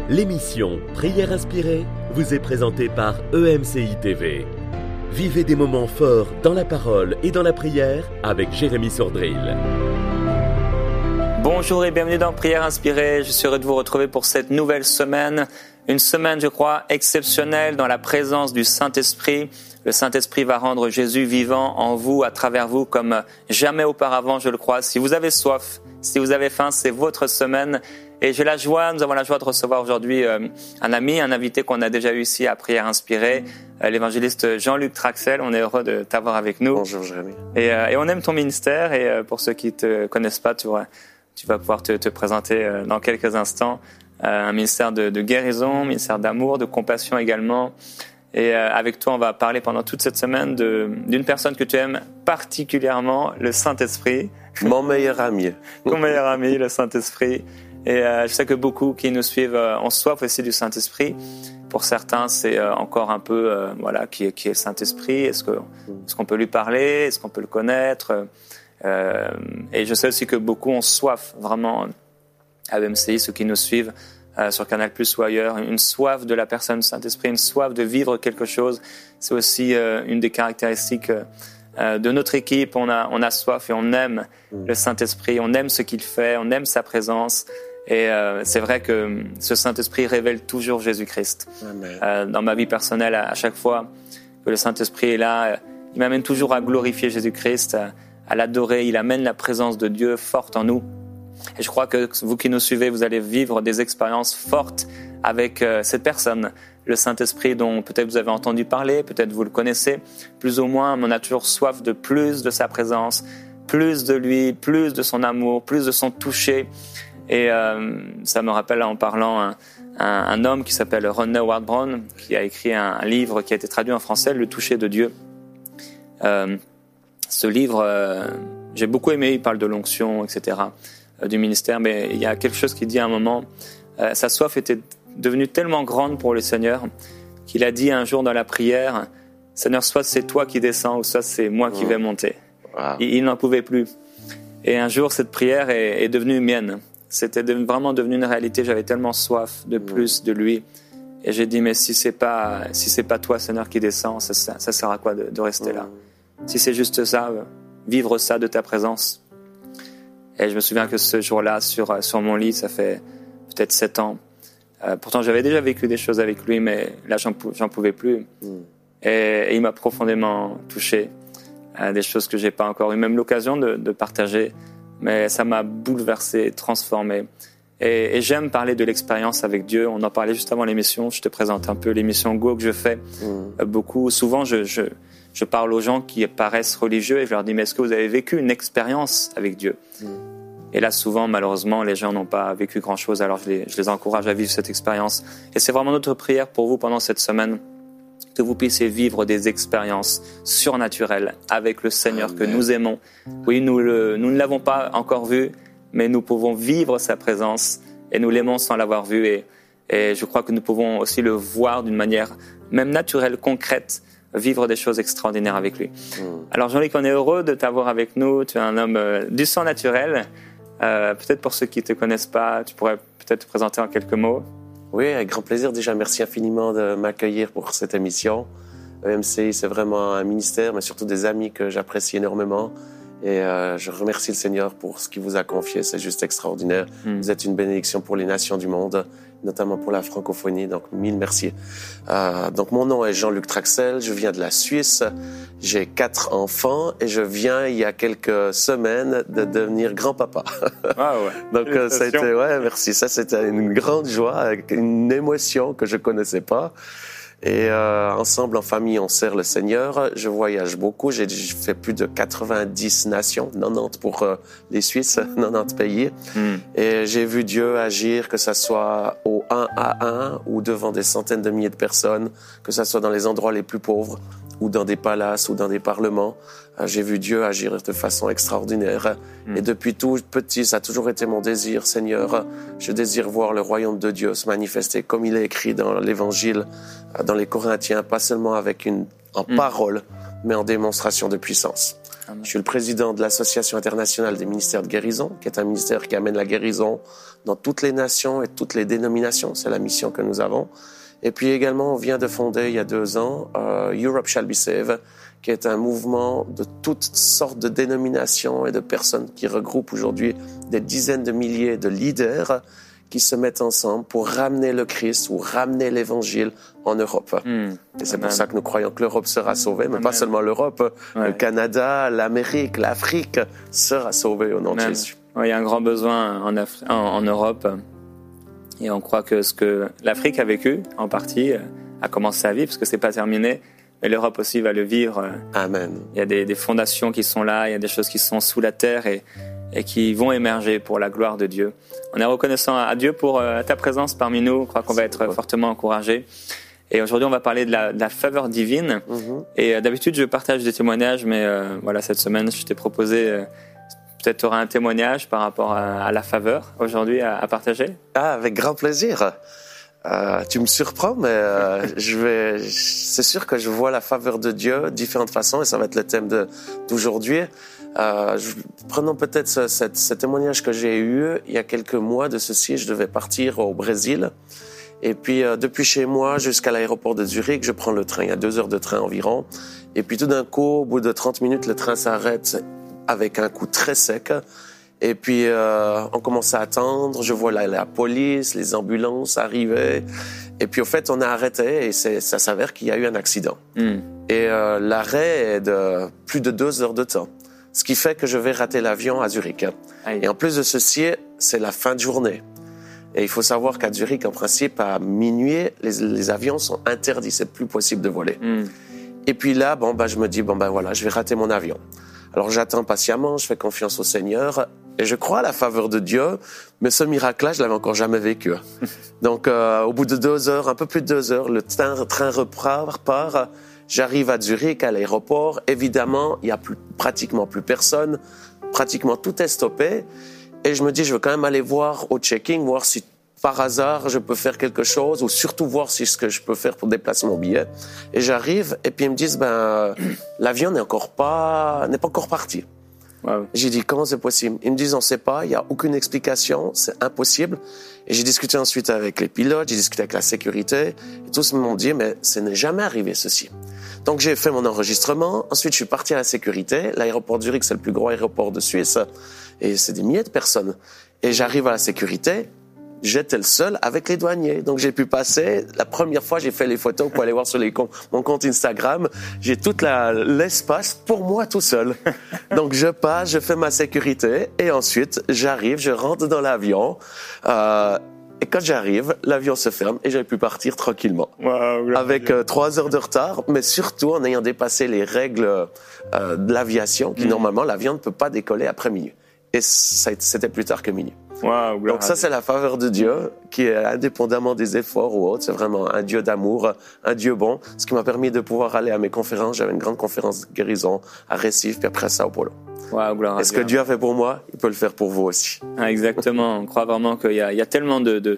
L'émission Prière inspirée vous est présentée par EMCI TV. Vivez des moments forts dans la parole et dans la prière avec Jérémy Sordrill. Bonjour et bienvenue dans Prière inspirée. Je suis heureux de vous retrouver pour cette nouvelle semaine. Une semaine, je crois, exceptionnelle dans la présence du Saint-Esprit. Le Saint-Esprit va rendre Jésus vivant en vous, à travers vous, comme jamais auparavant, je le crois. Si vous avez soif, si vous avez faim, c'est votre semaine. Et nous avons la joie de recevoir aujourd'hui un ami, un invité qu'on a déjà eu ici à Prière inspirée, l'évangéliste Jean-Luc Traxel. On est heureux de t'avoir avec nous. Bonjour Jérémy. Et on aime ton ministère. Et pour ceux qui ne te connaissent pas, tu vas pouvoir te présenter dans quelques instants. Un ministère de guérison, un ministère d'amour, de compassion également. Et avec toi, on va parler pendant toute cette semaine d'une personne que tu aimes particulièrement, le Saint-Esprit. Mon meilleur ami. Ton meilleur ami, le Saint-Esprit. Et je sais que beaucoup qui nous suivent ont soif aussi du Saint-Esprit. Pour certains, c'est encore un peu, qui est le Saint-Esprit. Est-ce qu'on peut lui parler? Est-ce qu'on peut le connaître? Et je sais aussi que beaucoup ont soif, vraiment, à EMCI, ceux qui nous suivent sur Canal+ ou ailleurs, une soif de la personne du Saint-Esprit, une soif de vivre quelque chose. C'est aussi une des caractéristiques de notre équipe. On a soif et on aime le Saint-Esprit, on aime ce qu'il fait, on aime sa présence. Et c'est vrai que ce Saint-Esprit révèle toujours Jésus-Christ. Dans ma vie personnelle, à chaque fois que le Saint-Esprit est là, il m'amène toujours à glorifier Jésus-Christ, à l'adorer. Il amène la présence de Dieu forte en nous. Et je crois que vous qui nous suivez, vous allez vivre des expériences fortes avec cette personne, le Saint-Esprit dont peut-être vous avez entendu parler, peut-être vous le connaissez, plus ou moins, mais on a toujours soif de plus de sa présence, plus de lui, plus de son amour, plus de son toucher. Et ça me rappelle en parlant un homme qui s'appelle Ron Howard Brown, qui a écrit un livre qui a été traduit en français, Le toucher de Dieu. Ce livre, j'ai beaucoup aimé, il parle de l'onction, etc., du ministère, mais il y a quelque chose qui dit à un moment, sa soif était devenue tellement grande pour le Seigneur qu'il a dit un jour dans la prière, Seigneur, soit c'est toi qui descends ou soit c'est moi qui vais monter. Wow. Il n'en pouvait plus. Et un jour, cette prière est devenue mienne. C'était vraiment devenu une réalité. J'avais tellement soif de plus de lui. Et j'ai dit, mais si c'est pas toi, Seigneur, qui descend, ça sert à quoi de rester là? Si c'est juste ça, vivre ça de ta présence. Et je me souviens que ce jour-là, sur mon lit, ça fait peut-être 7 ans. Pourtant, j'avais déjà vécu des choses avec lui, mais là, j'en pouvais plus. Et il m'a profondément touché. Des choses que j'ai pas encore eu même l'occasion de partager. Mais ça m'a bouleversé, transformé. Et j'aime parler de l'expérience avec Dieu. On en parlait juste avant l'émission. Je te présente un peu l'émission Go que je fais. Beaucoup. Souvent, je parle aux gens qui paraissent religieux et je leur dis, mais est-ce que vous avez vécu une expérience avec Dieu? Et là, souvent, malheureusement, les gens n'ont pas vécu grand-chose, alors je les encourage à vivre cette expérience. Et c'est vraiment notre prière pour vous pendant cette semaine, que vous puissiez vivre des expériences surnaturelles avec le Seigneur que nous aimons. Oui, nous ne l'avons pas encore vu, mais nous pouvons vivre sa présence et nous l'aimons sans l'avoir vu. Et je crois que nous pouvons aussi le voir d'une manière même naturelle, concrète, vivre des choses extraordinaires avec lui. Alors Jean-Luc, on est heureux de t'avoir avec nous. Tu es un homme du sang naturel. Peut-être pour ceux qui ne te connaissent pas, tu pourrais peut-être te présenter en quelques mots. Oui, avec grand plaisir. Déjà, merci infiniment de m'accueillir pour cette émission. EMCI, c'est vraiment un ministère, mais surtout des amis que j'apprécie énormément. Et je remercie le Seigneur pour ce qu'il vous a confié. C'est juste extraordinaire. Vous êtes une bénédiction pour les nations du monde, notamment pour la francophonie. Donc, mille merci. Donc, mon nom est Jean-Luc Traxel. Je viens de la Suisse. J'ai 4 enfants et je viens, il y a quelques semaines, de devenir grand-papa. Ah ouais. Donc, ça a été, merci. Ça, c'était une grande joie, une émotion que je connaissais pas. Et ensemble, en famille, on sert le Seigneur. Je voyage beaucoup. J'ai fait plus de 90 nations, 90 pour les Suisses, 90 pays. Et j'ai vu Dieu agir, que ça soit au 1 à 1 ou devant des centaines de milliers de personnes, que ça soit dans les endroits les plus pauvres ou dans des palaces ou dans des parlements. J'ai vu Dieu agir de façon extraordinaire. Et depuis tout petit, ça a toujours été mon désir, Seigneur. Je désire voir le royaume de Dieu se manifester comme il est écrit dans l'Évangile, dans les Corinthiens, pas seulement en parole, mais en démonstration de puissance. Amen. Je suis le président de l'Association internationale des ministères de guérison, qui est un ministère qui amène la guérison dans toutes les nations et toutes les dénominations. C'est la mission que nous avons. Et puis également, on vient de fonder il y a 2 ans Europe Shall Be Saved, qui est un mouvement de toutes sortes de dénominations et de personnes qui regroupent aujourd'hui des dizaines de milliers de leaders qui se mettent ensemble pour ramener le Christ ou ramener l'Évangile en Europe. Et c'est pour ça que nous croyons que l'Europe sera sauvée, mais pas seulement l'Europe, le Canada, l'Amérique, l'Afrique sera sauvée au nom de Jésus. Il y a un grand besoin en Europe, et on croit que ce que l'Afrique a vécu, en partie, a commencé à vivre, parce que c'est pas terminé, mais l'Europe aussi va le vivre. Amen. Il y a des fondations qui sont là, il y a des choses qui sont sous la terre et qui vont émerger pour la gloire de Dieu. On est reconnaissant à Dieu pour ta présence parmi nous. Je crois qu'on va être fortement encouragés. Et aujourd'hui, on va parler de la faveur divine. Et d'habitude, je partage des témoignages, mais voilà, cette semaine, je t'ai proposé, peut-être tu auras un témoignage par rapport à la faveur aujourd'hui à partager. Ah, avec grand plaisir. Tu me surprends, mais c'est sûr que je vois la faveur de Dieu de différentes façons, et ça va être le thème d'aujourd'hui. Prenons peut-être ce témoignage que j'ai eu il y a quelques mois de ceci. Je devais partir au Brésil. Et puis, depuis chez moi jusqu'à l'aéroport de Zurich, je prends le train. Il y a 2 heures de train environ. Et puis, tout d'un coup, au bout de 30 minutes, le train s'arrête avec un coup très sec. Et puis, on commence à attendre. Je vois la police, les ambulances arriver. Et puis, au fait, on a arrêté et ça s'avère qu'il y a eu un accident. Et l'arrêt est de plus de 2 heures de temps. Ce qui fait que je vais rater l'avion à Zurich. Et en plus de ceci, c'est la fin de journée. Et il faut savoir qu'à Zurich, en principe, à minuit, les avions sont interdits. C'est plus possible de voler. Et puis là, je me dis, voilà, je vais rater mon avion. Alors j'attends patiemment, je fais confiance au Seigneur et je crois à la faveur de Dieu, mais ce miracle-là, je l'avais encore jamais vécu. Donc au bout de 2 heures, un peu plus de 2 heures, le train repart. J'arrive à Zurich, à l'aéroport. Évidemment, il y a pratiquement plus personne. Pratiquement tout est stoppé. Et je me dis, je veux quand même aller voir au check-in, voir si par hasard je peux faire quelque chose, ou surtout voir si ce que je peux faire pour déplacer mon billet. Et j'arrive, et puis ils me disent, l'avion n'est pas encore parti. Wow. J'ai dit, comment c'est possible? Ils me disent, on ne sait pas, il n'y a aucune explication, c'est impossible. Et j'ai discuté ensuite avec les pilotes, j'ai discuté avec la sécurité, et tous m'ont dit, mais ce n'est jamais arrivé ceci. Donc j'ai fait mon enregistrement, ensuite je suis parti à la sécurité. L'aéroport de Zurich, c'est le plus gros aéroport de Suisse, et c'est des milliers de personnes. Et j'arrive à la sécurité, j'étais le seul avec les douaniers. Donc j'ai pu passer, la première fois j'ai fait les photos pour aller voir sur mon compte Instagram, j'ai toute l'espace pour moi tout seul. Donc je passe, je fais ma sécurité et ensuite j'arrive, je rentre dans l'avion et quand j'arrive, l'avion se ferme et j'ai pu partir tranquillement. Wow, avec 3 heures de retard, mais surtout en ayant dépassé les règles de l'aviation qui normalement l'avion ne peut pas décoller après minuit. Et c'était plus tard que minuit. Wow, donc ça, c'est la faveur de Dieu qui est indépendamment des efforts ou autres. C'est vraiment un Dieu d'amour, un Dieu bon. Ce qui m'a permis de pouvoir aller à mes conférences. J'avais une grande conférence de guérison à Recife, puis après à Sao Paulo. Wow, et ce que Dieu a fait pour moi, il peut le faire pour vous aussi. Ah, exactement. On croit vraiment qu'il y a tellement de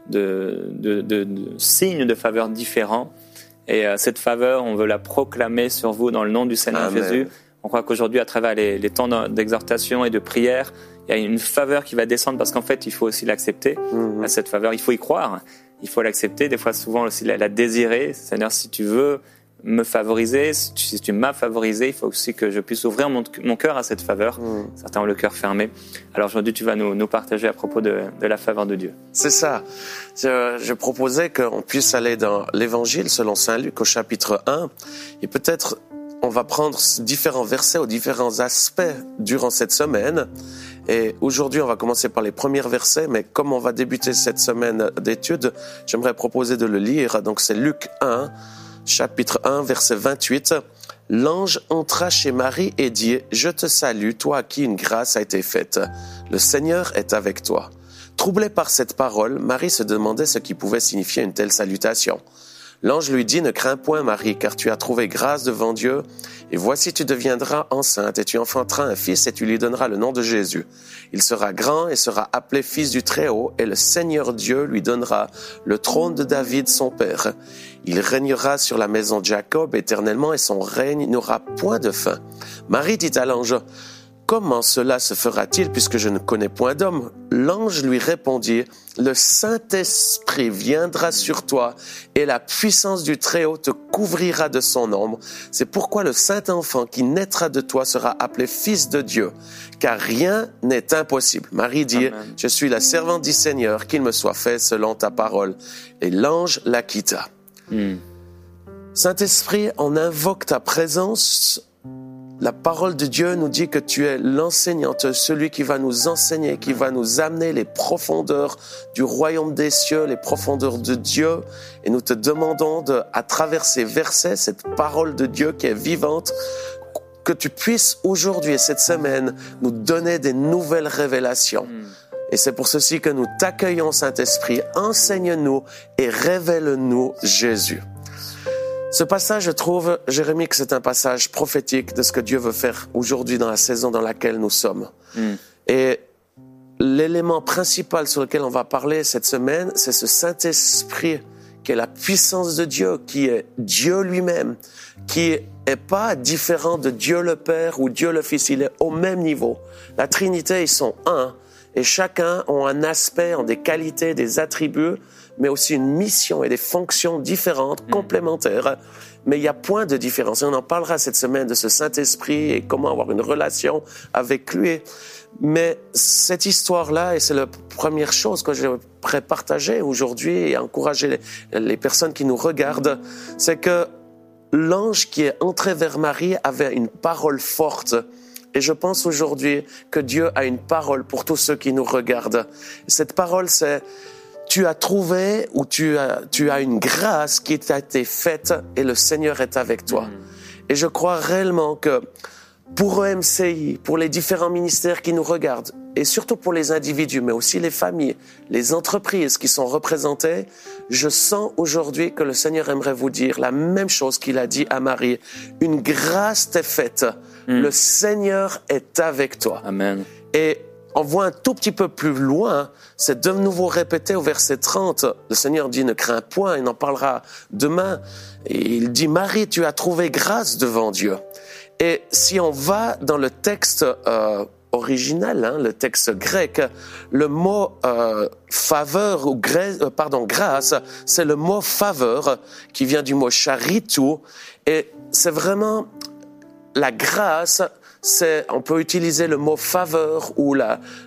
signes de faveur différents. Et cette faveur, on veut la proclamer sur vous dans le nom du Seigneur Amen. Jésus. On croit qu'aujourd'hui, à travers les temps d'exhortation et de prière, il y a une faveur qui va descendre parce qu'en fait, il faut aussi l'accepter, cette faveur. Il faut y croire, il faut l'accepter. Des fois, souvent aussi la désirer. C'est-à-dire, si tu veux me favoriser, si tu m'as favorisé, il faut aussi que je puisse ouvrir mon cœur à cette faveur. Certains ont le cœur fermé. Alors aujourd'hui, tu vas nous partager à propos de la faveur de Dieu. C'est ça. Je proposais qu'on puisse aller dans l'Évangile selon Saint Luc au chapitre 1 et peut-être on va prendre différents versets ou différents aspects durant cette semaine. Et aujourd'hui, on va commencer par les premiers versets, mais comme on va débuter cette semaine d'études, j'aimerais proposer de le lire. Donc c'est Luc 1, chapitre 1, verset 28. « L'ange entra chez Marie et dit « Je te salue, toi à qui une grâce a été faite. Le Seigneur est avec toi. » Troublée par cette parole, Marie se demandait ce qui pouvait signifier une telle salutation. L'ange lui dit, ne crains point, Marie, car tu as trouvé grâce devant Dieu. Et voici, tu deviendras enceinte et tu enfanteras un fils et tu lui donneras le nom de Jésus. Il sera grand et sera appelé fils du Très-Haut et le Seigneur Dieu lui donnera le trône de David, son père. Il régnera sur la maison de Jacob éternellement et son règne n'aura point de fin. Marie dit à l'ange, comment cela se fera-t-il puisque je ne connais point d'homme? L'ange lui répondit, le Saint-Esprit viendra sur toi et la puissance du Très-Haut te couvrira de son ombre. C'est pourquoi le Saint-Enfant qui naîtra de toi sera appelé Fils de Dieu, car rien n'est impossible. Marie dit, Amen. Je suis la servante du Seigneur, qu'il me soit fait selon ta parole. Et l'ange la quitta. Saint-Esprit, on invoque ta présence. La parole de Dieu nous dit que tu es l'enseignante, celui qui va nous enseigner, qui va nous amener les profondeurs du royaume des cieux, les profondeurs de Dieu. Et nous te demandons à travers ces versets, cette parole de Dieu qui est vivante, que tu puisses aujourd'hui et cette semaine nous donner des nouvelles révélations. Et c'est pour ceci que nous t'accueillons, Saint-Esprit. Enseigne-nous et révèle-nous Jésus. Ce passage, je trouve, Jérémie, que c'est un passage prophétique de ce que Dieu veut faire aujourd'hui dans la saison dans laquelle nous sommes. Et l'élément principal sur lequel on va parler cette semaine, c'est ce Saint-Esprit qui est la puissance de Dieu, qui est Dieu lui-même, qui est pas différent de Dieu le Père ou Dieu le Fils, il est au même niveau. La Trinité, ils sont un, et chacun a un aspect, ont des qualités, des attributs, mais aussi une mission et des fonctions différentes, complémentaires. Mais il y a point de différence. Et on en parlera cette semaine de ce Saint-Esprit et comment avoir une relation avec lui. Mais cette histoire-là, et c'est la première chose que j'aimerais partager aujourd'hui et encourager les personnes qui nous regardent, c'est que l'ange qui est entré vers Marie avait une parole forte. Et je pense aujourd'hui que Dieu a une parole pour tous ceux qui nous regardent. Cette parole, c'est tu as trouvé ou tu as une grâce qui t'a été faite et le Seigneur est avec toi. Et je crois réellement que pour EMCI, pour les différents ministères qui nous regardent, et surtout pour les individus, mais aussi les familles, les entreprises qui sont représentées, je sens aujourd'hui que le Seigneur aimerait vous dire la même chose qu'il a dit à Marie. Une grâce t'est faite. Le Seigneur est avec toi. Amen. Et on voit un tout petit peu plus loin, c'est de nouveau répété au verset 30. Le Seigneur dit, ne crains point, il en parlera demain. Et il dit, Marie, tu as trouvé grâce devant Dieu. Et si on va dans le texte original, le texte grec, le mot faveur ou grâce, c'est le mot faveur qui vient du mot charitou. Et c'est vraiment la grâce. On peut utiliser le mot faveur ou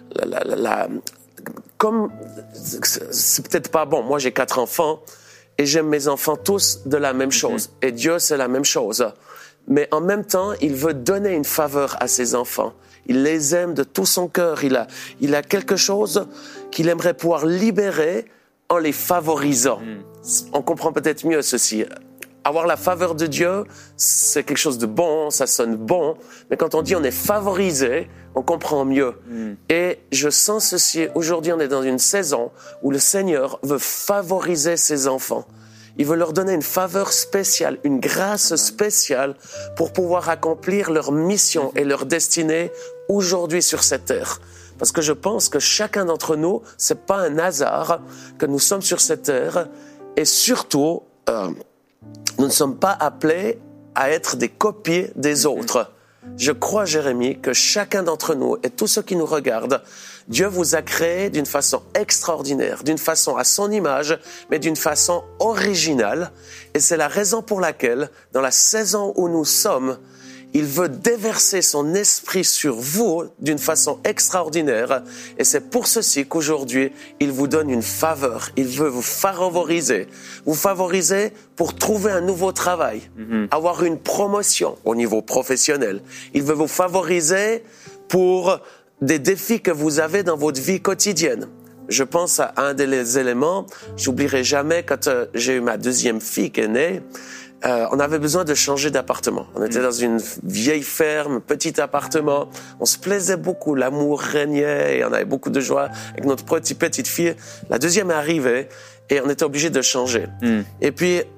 comme c'est peut-être pas bon. Moi, j'ai 4 enfants et j'aime mes enfants tous de la même chose. Et Dieu, c'est la même chose. Mais en même temps, il veut donner une faveur à ses enfants. Il les aime de tout son cœur. Il a quelque chose qu'il aimerait pouvoir libérer en les favorisant. On comprend peut-être mieux ceci. Avoir la faveur de Dieu, c'est quelque chose de bon, ça sonne bon. Mais quand on dit on est favorisé, on comprend mieux. Et je sens ceci. Aujourd'hui, on est dans une saison où le Seigneur veut favoriser ses enfants. Il veut leur donner une faveur spéciale, une grâce spéciale pour pouvoir accomplir leur mission et leur destinée aujourd'hui sur cette terre. Parce que je pense que chacun d'entre nous, c'est pas un hasard que nous sommes sur cette terre. Et surtout, nous ne sommes pas appelés à être des copies des autres. Je crois, Jérémie, que chacun d'entre nous et tous ceux qui nous regardent, Dieu vous a créé d'une façon extraordinaire, d'une façon à son image, mais d'une façon originale. Et c'est la raison pour laquelle, dans la saison où nous sommes, il veut déverser son esprit sur vous d'une façon extraordinaire. Et c'est pour ceci qu'aujourd'hui, il vous donne une faveur. Il veut vous favoriser. Vous favoriser pour trouver un nouveau travail, avoir une promotion au niveau professionnel. Il veut vous favoriser pour des défis que vous avez dans votre vie quotidienne. Je pense à un des éléments, j'oublierai jamais quand j'ai eu ma deuxième fille qui est née, on avait besoin de changer d'appartement. On était dans une vieille ferme, petit appartement. On se plaisait beaucoup, l'amour régnait et on avait beaucoup de joie avec notre petite fille. La deuxième est arrivée et on était obligé de changer. Et puis,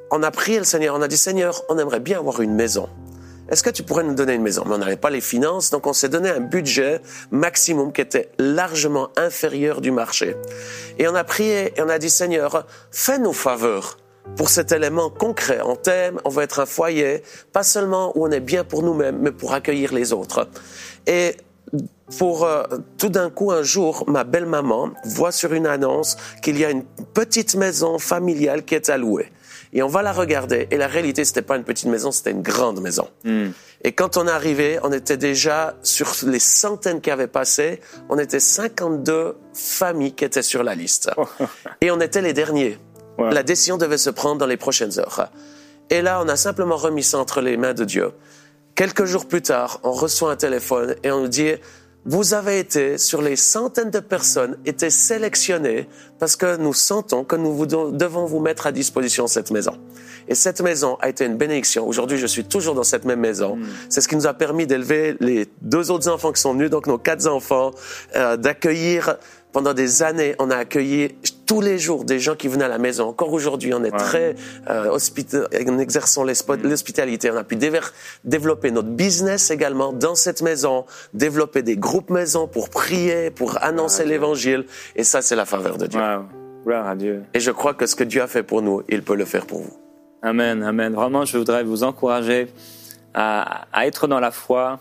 on a prié le Seigneur, on a dit, Seigneur, on aimerait bien avoir une maison. Est-ce que tu pourrais nous donner une maison? Mais on n'avait pas les finances, donc on s'est donné un budget maximum qui était largement inférieur du marché. Et on a prié et on a dit, Seigneur, fais-nous faveur pour cet élément concret. On t'aime, on veut être un foyer, pas seulement où on est bien pour nous-mêmes, mais pour accueillir les autres. Et tout d'un coup, un jour, ma belle-maman voit sur une annonce qu'il y a une petite maison familiale qui est à louer. Et on va la regarder. Et la réalité, c'était pas une petite maison, c'était une grande maison. Et quand on est arrivé, on était déjà sur les centaines qui avaient passé. On était 52 familles qui étaient sur la liste. Et on était les derniers. Wow. La décision devait se prendre dans les prochaines heures. Et là, on a simplement remis ça entre les mains de Dieu. Quelques jours plus tard, on reçoit un téléphone et on nous dit « Vous avez été, sur les centaines de personnes, été sélectionnés parce que nous sentons que nous devons vous mettre à disposition cette maison. » Et cette maison a été une bénédiction. Aujourd'hui, je suis toujours dans cette même maison. C'est ce qui nous a permis d'élever les 2 autres enfants qui sont venus, donc nos 4 enfants, d'accueillir. Pendant des années, on a accueilli tous les jours des gens qui venaient à la maison. Encore aujourd'hui, on est très en exerçant l'hospitalité. On a pu développer notre business également dans cette maison, développer des groupes maisons pour prier, pour annoncer l'évangile. Et ça, c'est la faveur de Dieu. Wow. Gloire à Dieu. Et je crois que ce que Dieu a fait pour nous, il peut le faire pour vous. Amen, amen. Vraiment, je voudrais vous encourager à être dans la foi.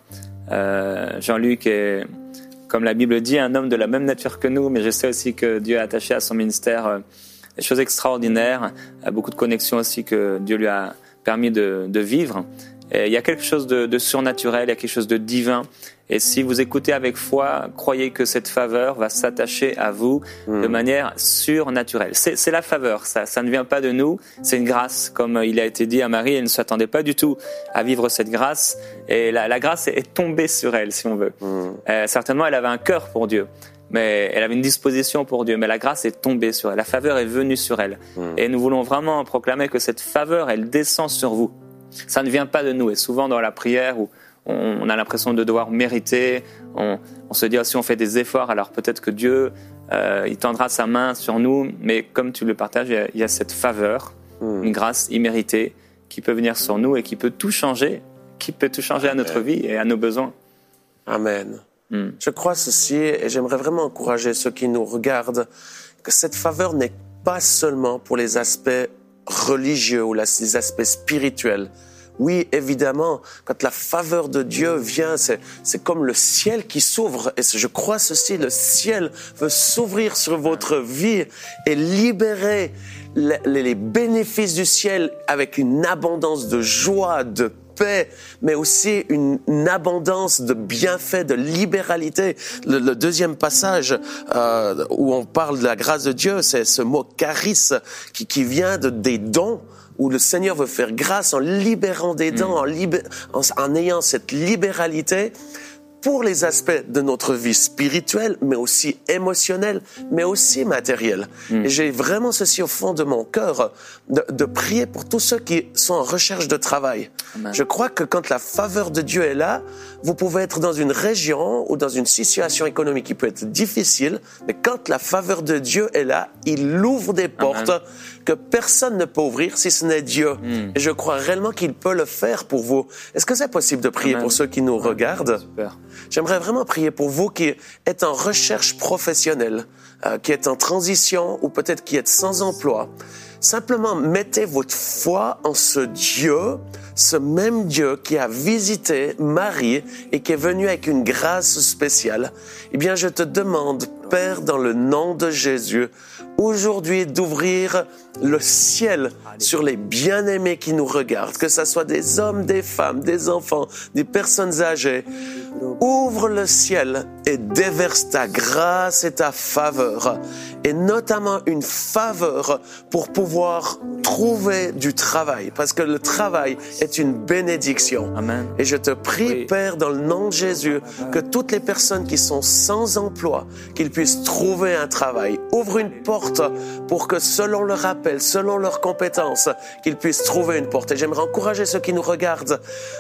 Jean-Luc est, comme la Bible dit, un homme de la même nature que nous, mais je sais aussi que Dieu a attaché à son ministère des choses extraordinaires, beaucoup de connexions aussi que Dieu lui a permis de vivre. Et il y a quelque chose de surnaturel, il y a quelque chose de divin. Et si vous écoutez avec foi, croyez que cette faveur va s'attacher à vous de manière surnaturelle. C'est la faveur, ça ne vient pas de nous, c'est une grâce. Comme il a été dit à Marie, elle ne s'attendait pas du tout à vivre cette grâce. Et la grâce est tombée sur elle, si on veut. Certainement, elle avait un cœur pour Dieu, mais elle avait une disposition pour Dieu. Mais la grâce est tombée sur elle, la faveur est venue sur elle. Et nous voulons vraiment proclamer que cette faveur, elle descend sur vous. Ça ne vient pas de nous. Et souvent dans la prière, où on a l'impression de devoir mériter, on se dit, si on fait des efforts, alors peut-être que Dieu, il tendra sa main sur nous. Mais comme tu le partages, il y a cette faveur, une grâce imméritée qui peut venir sur nous et qui peut tout changer, à notre vie et à nos besoins. Amen. Je crois ceci, et j'aimerais vraiment encourager ceux qui nous regardent, que cette faveur n'est pas seulement pour les aspects religieux ou les aspects spirituels. Oui, évidemment, quand la faveur de Dieu vient, c'est comme le ciel qui s'ouvre. Et je crois ceci, le ciel veut s'ouvrir sur votre vie et libérer les bénéfices du ciel avec une abondance de joie, de paix, mais aussi une abondance de bienfaits, de libéralité. Le deuxième passage où on parle de la grâce de Dieu, c'est ce mot charis qui vient des dons, où le Seigneur veut faire grâce en libérant des dons, en ayant cette libéralité pour les aspects de notre vie spirituelle, mais aussi émotionnelle, mais aussi matérielle. Et j'ai vraiment ceci au fond de mon cœur, de prier pour tous ceux qui sont en recherche de travail. Amen. Je crois que quand la faveur de Dieu est là, vous pouvez être dans une région ou dans une situation économique qui peut être difficile, mais quand la faveur de Dieu est là, il ouvre des portes que personne ne peut ouvrir si ce n'est Dieu. Et je crois réellement qu'il peut le faire pour vous. Est-ce que c'est possible de prier pour ceux qui nous regardent? Super. J'aimerais vraiment prier pour vous qui êtes en recherche professionnelle, qui êtes en transition ou peut-être qui êtes sans emploi. Simplement, mettez votre foi en ce Dieu, ce même Dieu qui a visité Marie et qui est venu avec une grâce spéciale. Eh bien, je te demande, Père, dans le nom de Jésus, aujourd'hui d'ouvrir le ciel sur les bien-aimés qui nous regardent, que ce soit des hommes, des femmes, des enfants, des personnes âgées. Ouvre le ciel et déverse ta grâce et ta faveur, et notamment une faveur pour pouvoir trouver du travail, parce que le travail est une bénédiction. Amen. Et je te prie, Père, dans le nom de Jésus, que toutes les personnes qui sont sans emploi, qu'ils puissent trouver un travail. Ouvre une porte pour que selon leur appel, selon leurs compétences, qu'ils puissent trouver une porte. Et j'aimerais encourager ceux qui nous regardent.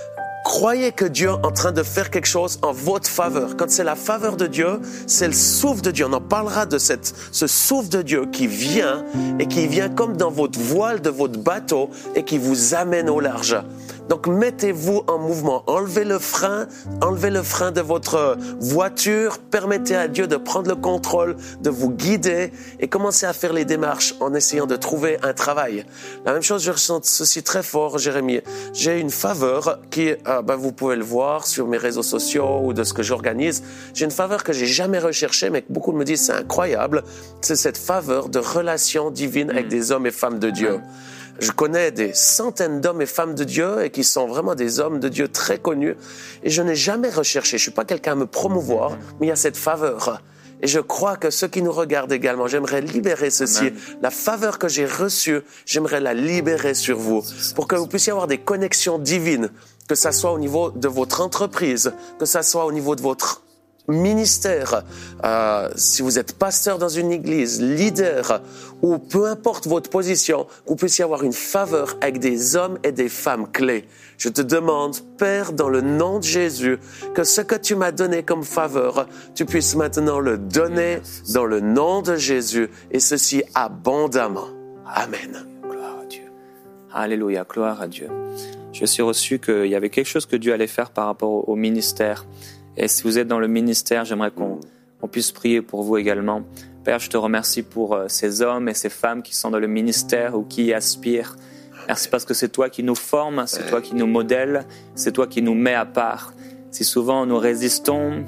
Croyez que Dieu est en train de faire quelque chose en votre faveur. Quand c'est la faveur de Dieu, c'est le souffle de Dieu. On en parlera de ce souffle de Dieu qui vient et qui vient comme dans votre voile de votre bateau et qui vous amène au large. Donc mettez-vous en mouvement, enlevez le frein de votre voiture, permettez à Dieu de prendre le contrôle, de vous guider et commencez à faire les démarches en essayant de trouver un travail. La même chose, je ressens ceci très fort, Jérémie. J'ai une faveur qui, vous pouvez le voir sur mes réseaux sociaux ou de ce que j'organise. J'ai une faveur que j'ai jamais recherchée, mais que beaucoup me disent c'est incroyable. C'est cette faveur de relation divine avec des hommes et femmes de Dieu. Je connais des centaines d'hommes et femmes de Dieu et qui sont vraiment des hommes de Dieu très connus. Et je n'ai jamais recherché, je suis pas quelqu'un à me promouvoir, mais il y a cette faveur. Et je crois que ceux qui nous regardent également, j'aimerais libérer ceci. Amen. La faveur que j'ai reçue, j'aimerais la libérer sur vous pour que vous puissiez avoir des connexions divines, que ça soit au niveau de votre entreprise, que ça soit au niveau de votre ministère, si vous êtes pasteur dans une église, leader, ou peu importe votre position, vous puissiez avoir une faveur avec des hommes et des femmes clés. Je te demande, Père, dans le nom de Jésus, que ce que tu m'as donné comme faveur, tu puisses maintenant le donner dans le nom de Jésus, et ceci abondamment. Amen. Gloire à Dieu. Alléluia, gloire à Dieu. Je suis reçu qu'il y avait quelque chose que Dieu allait faire par rapport au ministère. Et si vous êtes dans le ministère, j'aimerais qu'on puisse prier pour vous également. Père, je te remercie pour ces hommes et ces femmes qui sont dans le ministère ou qui y aspirent. Merci parce que c'est toi qui nous formes, c'est toi qui nous modèles, c'est toi qui nous mets à part. Si souvent nous résistons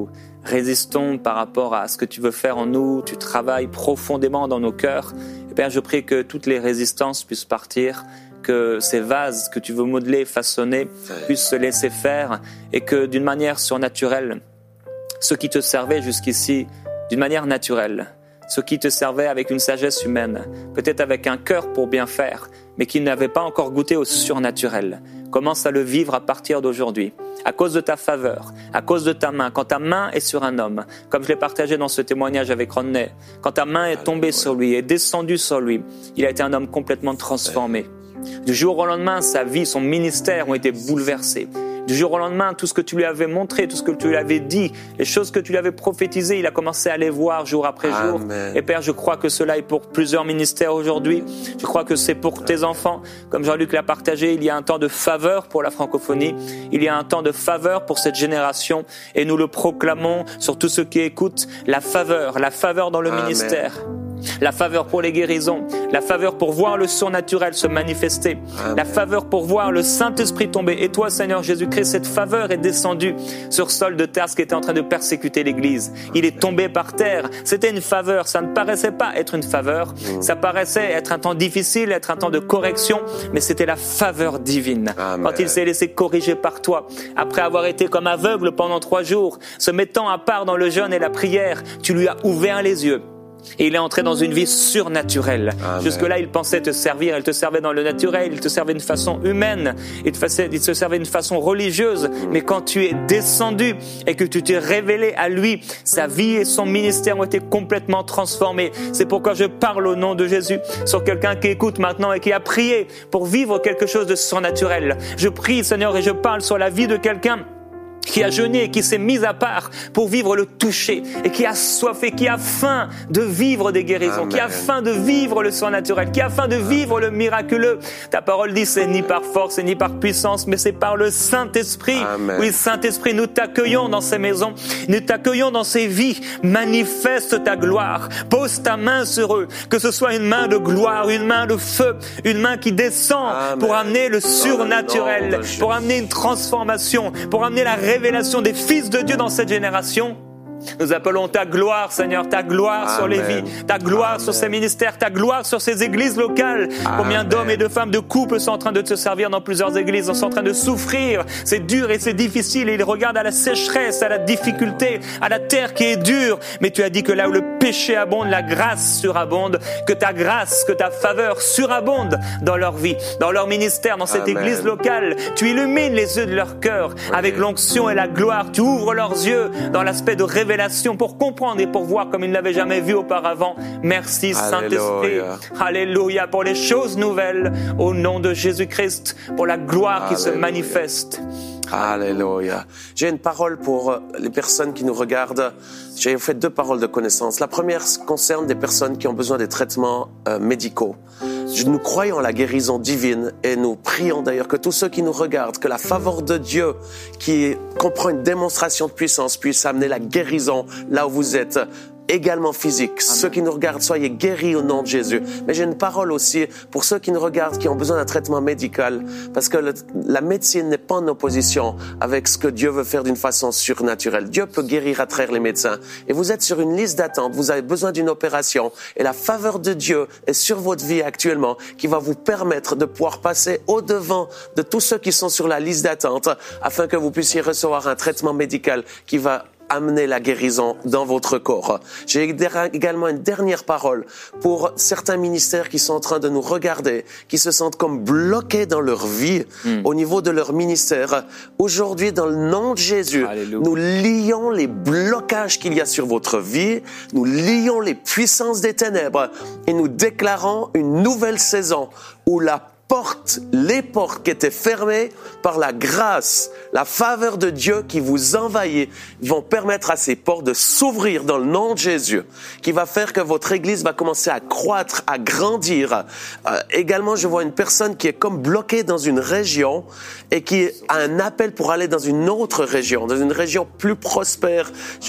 par rapport à ce que tu veux faire en nous, tu travailles profondément dans nos cœurs. Et Père, je prie que toutes les résistances puissent partir, que ces vases que tu veux modeler, façonner, puissent se laisser faire et que d'une manière surnaturelle, ceux qui te servaient jusqu'ici, d'une manière naturelle, ceux qui te servaient avec une sagesse humaine, peut-être avec un cœur pour bien faire, mais qui n'avaient pas encore goûté au surnaturel, commence à le vivre à partir d'aujourd'hui, à cause de ta faveur, à cause de ta main. Quand ta main est sur un homme, comme je l'ai partagé dans ce témoignage avec Rodney, quand ta main est tombée sur lui, est descendue sur lui, il a été un homme complètement transformé. Du jour au lendemain, sa vie, son ministère ont été bouleversés. Du jour au lendemain, tout ce que tu lui avais montré, tout ce que tu lui avais dit, les choses que tu lui avais prophétisées, il a commencé à les voir jour après jour. Amen. Et Père, je crois que cela est pour plusieurs ministères aujourd'hui. Je crois que c'est pour tes enfants. Comme Jean-Luc l'a partagé, il y a un temps de faveur pour la francophonie. Il y a un temps de faveur pour cette génération. Et nous le proclamons sur tous ceux qui écoutent. La faveur dans le Amen. Ministère. La faveur pour les guérisons, la faveur pour voir le surnaturel se manifester, Amen. La faveur pour voir le Saint-Esprit tomber. Et toi, Seigneur Jésus-Christ, cette faveur est descendue sur sol de terre, ce qui était en train de persécuter l'Église. Il est tombé par terre. C'était une faveur. Ça ne paraissait pas être une faveur. Ça paraissait être un temps difficile, être un temps de correction, mais c'était la faveur divine. Amen. Quand il s'est laissé corriger par toi, après avoir été comme aveugle pendant 3 jours, se mettant à part dans le jeûne et la prière, tu lui as ouvert les yeux. Et il est entré dans une vie surnaturelle. Amen. Jusque-là, il pensait te servir. Il te servait dans le naturel. Il te servait d'une façon humaine. Il te servait d'une façon religieuse. Mais quand tu es descendu et que tu t'es révélé à lui, sa vie et son ministère ont été complètement transformés. C'est pourquoi je parle au nom de Jésus sur quelqu'un qui écoute maintenant et qui a prié pour vivre quelque chose de surnaturel. Je prie, Seigneur, et je parle sur la vie de quelqu'un qui a jeûné et qui s'est mis à part pour vivre le toucher et qui a soif et qui a faim de vivre des guérisons, Amen. Qui a faim de vivre le surnaturel, qui a faim de vivre le miraculeux. Ta parole dit c'est ni par force et ni par puissance, mais c'est par le Saint-Esprit. Amen. Oui, Saint-Esprit, nous t'accueillons dans ces maisons, nous t'accueillons dans ces vies. Manifeste ta gloire, pose ta main sur eux, que ce soit une main de gloire, une main de feu, une main qui descend Amen. pour amener le surnaturel, pour amener une transformation, pour amener la révélation des fils de Dieu dans cette génération. Nous appelons ta gloire, Seigneur, ta gloire Amen. sur les vies, ta gloire Amen. sur ces ministères, ta gloire sur ces églises locales. Combien Amen. d'hommes et de femmes, de couples sont en train de te servir dans plusieurs églises, sont en train de souffrir. C'est dur et c'est difficile et ils regardent à la sécheresse, à la difficulté, à la terre qui est dure. Mais tu as dit que là où le péché abonde, la grâce surabonde, que ta grâce, que ta faveur surabonde dans leur vie, dans leur ministère, dans cette Amen. église locale. Tu illumines les yeux de leur cœur avec l'onction et la gloire. Tu ouvres leurs yeux dans l'aspect de révélation pour comprendre et pour voir comme ils ne l'avaient jamais vu auparavant. Merci Saint-Esprit. Alléluia pour les choses nouvelles au nom de Jésus-Christ, pour la gloire qui se Alléluia. manifeste. Alléluia. J'ai une parole pour les personnes qui nous regardent. J'ai fait 2 paroles de connaissance. La première concerne des personnes qui ont besoin des traitements médicaux. Nous croyons à la guérison divine et nous prions d'ailleurs que tous ceux qui nous regardent, que la faveur de Dieu qui comprend une démonstration de puissance puisse amener la guérison là où vous êtes. Également physique. Amen. Ceux qui nous regardent, soyez guéris au nom de Jésus. Mais j'ai une parole aussi pour ceux qui nous regardent, qui ont besoin d'un traitement médical, parce que la médecine n'est pas en opposition avec ce que Dieu veut faire d'une façon surnaturelle. Dieu peut guérir à travers les médecins. Et vous êtes sur une liste d'attente, vous avez besoin d'une opération, et la faveur de Dieu est sur votre vie actuellement, qui va vous permettre de pouvoir passer au-devant de tous ceux qui sont sur la liste d'attente, afin que vous puissiez recevoir un traitement médical qui va amener la guérison dans votre corps. J'ai également une dernière parole pour certains ministères qui sont en train de nous regarder, qui se sentent comme bloqués dans leur vie au niveau de leur ministère. Aujourd'hui, dans le nom de Jésus, Alléluia. Nous lions les blocages qu'il y a sur votre vie, nous lions les puissances des ténèbres et nous déclarons une nouvelle saison où les portes qui étaient fermées par la grâce, la faveur de Dieu qui vous envahit, vont permettre à ces portes de s'ouvrir dans le nom de Jésus, qui va faire que votre église va commencer à croître, à grandir. Également, je vois une personne qui est comme bloquée dans une région et qui a un appel pour aller dans une autre région, dans une région plus prospère.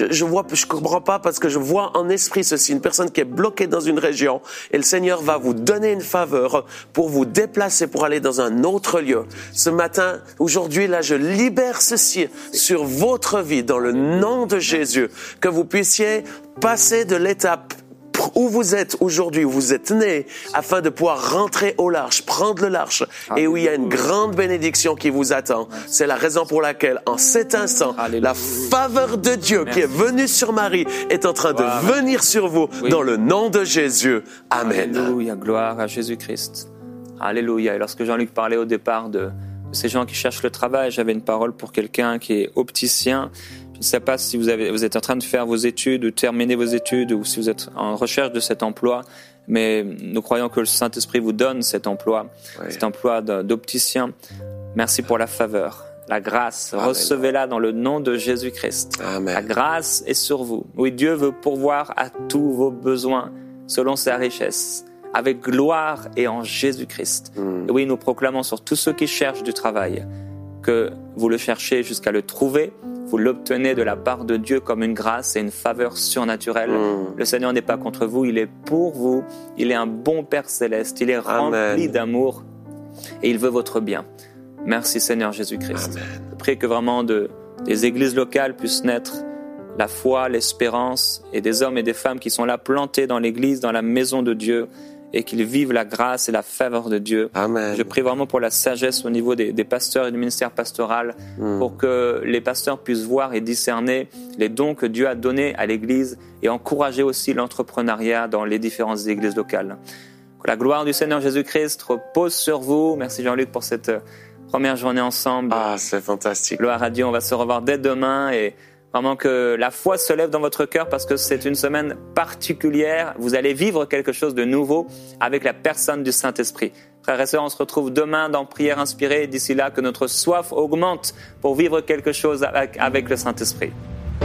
Je comprends pas parce que je vois en esprit ceci, une personne qui est bloquée dans une région et le Seigneur va vous donner une faveur pour vous déplacer pour aller dans un autre lieu. Ce matin, aujourd'hui, là, je libère ceci sur votre vie dans le nom de Jésus, que vous puissiez passer de l'étape où vous êtes aujourd'hui, où vous êtes né, afin de pouvoir rentrer au large, prendre le large, et où il y a une grande bénédiction qui vous attend. C'est la raison pour laquelle, en cet instant, la faveur de Dieu qui est venue sur Marie est en train de venir sur vous dans le nom de Jésus. Amen. Alléluia, gloire à Jésus-Christ. Alléluia. Et lorsque Jean-Luc parlait au départ de ces gens qui cherchent le travail, j'avais une parole pour quelqu'un qui est opticien. Je ne sais pas si vous êtes en train de faire vos études ou terminer vos études ou si vous êtes en recherche de cet emploi, mais nous croyons que le Saint-Esprit vous donne cet emploi, cet emploi d'opticien. Merci pour la faveur, la grâce. Amen. Recevez-la dans le nom de Jésus-Christ. Amen. La grâce est sur vous. Oui, Dieu veut pourvoir à tous vos besoins selon sa richesse, avec gloire et en Jésus-Christ. Et oui, nous proclamons sur tous ceux qui cherchent du travail que vous le cherchez jusqu'à le trouver, vous l'obtenez de la part de Dieu comme une grâce et une faveur surnaturelle. Le Seigneur n'est pas contre vous, il est pour vous, il est un bon Père céleste, il est rempli d'amour et il veut votre bien. Merci Seigneur Jésus-Christ. Amen. Je prie que vraiment des églises locales puissent naître la foi, l'espérance et des hommes et des femmes qui sont là plantés dans l'église, dans la maison de Dieu, et qu'ils vivent la grâce et la faveur de Dieu. Amen. Je prie vraiment pour la sagesse au niveau des pasteurs et du ministère pastoral, pour que les pasteurs puissent voir et discerner les dons que Dieu a donnés à l'Église et encourager aussi l'entrepreneuriat dans les différentes églises locales. Que la gloire du Seigneur Jésus-Christ repose sur vous. Merci Jean-Luc pour cette première journée ensemble. Ah, c'est fantastique. Gloire à Dieu, on va se revoir dès demain et vraiment que la foi se lève dans votre cœur parce que c'est une semaine particulière. Vous allez vivre quelque chose de nouveau avec la personne du Saint-Esprit. Frères et sœurs, on se retrouve demain dans Prière Inspirée. D'ici là, que notre soif augmente pour vivre quelque chose avec le Saint-Esprit.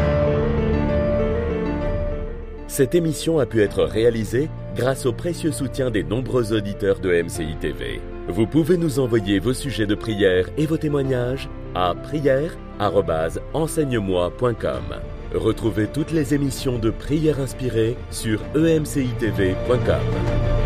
Cette émission a pu être réalisée grâce au précieux soutien des nombreux auditeurs de MCI TV. Vous pouvez nous envoyer vos sujets de prière et vos témoignages à prière@enseigne-moi.com. Retrouvez toutes les émissions de Prière Inspirée sur emcitv.com.